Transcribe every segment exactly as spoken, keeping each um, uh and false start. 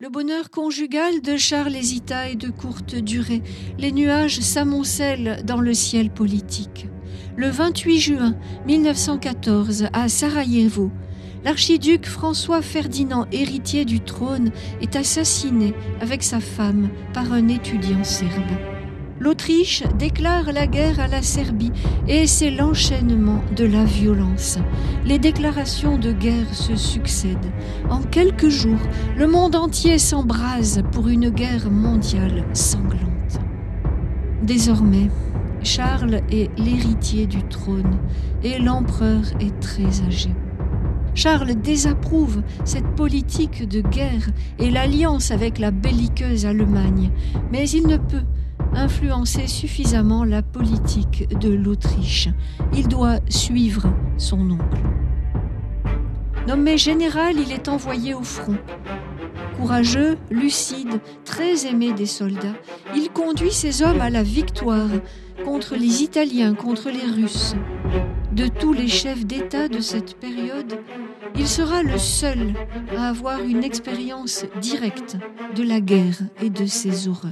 Le bonheur conjugal de Charles hésita et de courte durée. Les nuages s'amoncellent dans le ciel politique. Le vingt-huit juin mille neuf cent quatorze, à Sarajevo, l'archiduc François Ferdinand, héritier du trône, est assassiné avec sa femme par un étudiant serbe. L'Autriche déclare la guerre à la Serbie et c'est l'enchaînement de la violence. Les déclarations de guerre se succèdent. En quelques jours, le monde entier s'embrase pour une guerre mondiale sanglante. Désormais, Charles est l'héritier du trône et l'empereur est très âgé. Charles désapprouve cette politique de guerre et l'alliance avec la belliqueuse Allemagne, mais il ne peut influencer suffisamment la politique de l'Autriche. Il doit suivre son oncle. Nommé général, il est envoyé au front. Courageux, lucide, très aimé des soldats, il conduit ses hommes à la victoire contre les Italiens, contre les Russes. De tous les chefs d'État de cette période, il sera le seul à avoir une expérience directe de la guerre et de ses horreurs.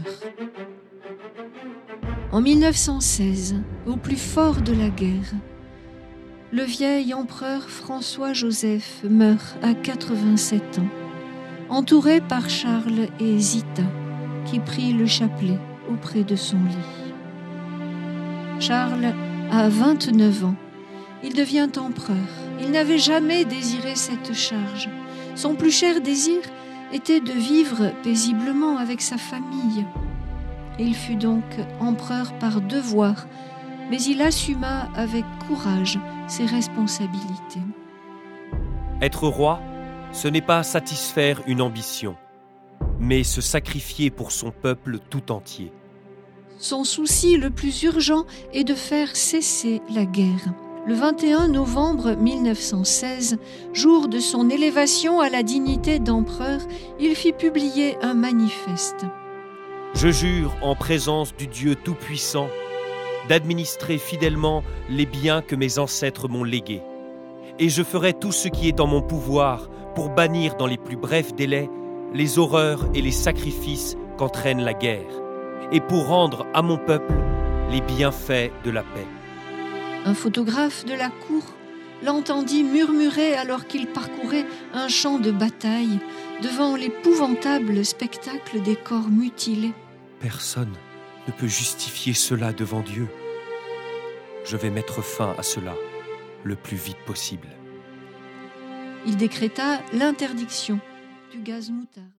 En mille neuf cent seize, au plus fort de la guerre, le vieil empereur François-Joseph meurt à quatre-vingt-sept ans, entouré par Charles et Zita, qui prient le chapelet auprès de son lit. Charles a vingt-neuf ans. Il devient empereur. Il n'avait jamais désiré cette charge. Son plus cher désir était de vivre paisiblement avec sa famille. Il fut donc empereur par devoir, mais il assuma avec courage ses responsabilités. Être roi, ce n'est pas satisfaire une ambition, mais se sacrifier pour son peuple tout entier. Son souci le plus urgent est de faire cesser la guerre. Le vingt et un novembre mille neuf cent seize, jour de son élévation à la dignité d'empereur, il fit publier un manifeste. Je jure en présence du Dieu Tout-Puissant d'administrer fidèlement les biens que mes ancêtres m'ont légués. Et je ferai tout ce qui est en mon pouvoir pour bannir dans les plus brefs délais les horreurs et les sacrifices qu'entraîne la guerre, et pour rendre à mon peuple les bienfaits de la paix. Un photographe de la cour l'entendit murmurer alors qu'il parcourait un champ de bataille devant l'épouvantable spectacle des corps mutilés. Personne ne peut justifier cela devant Dieu. Je vais mettre fin à cela le plus vite possible. Il décréta l'interdiction du gaz moutarde.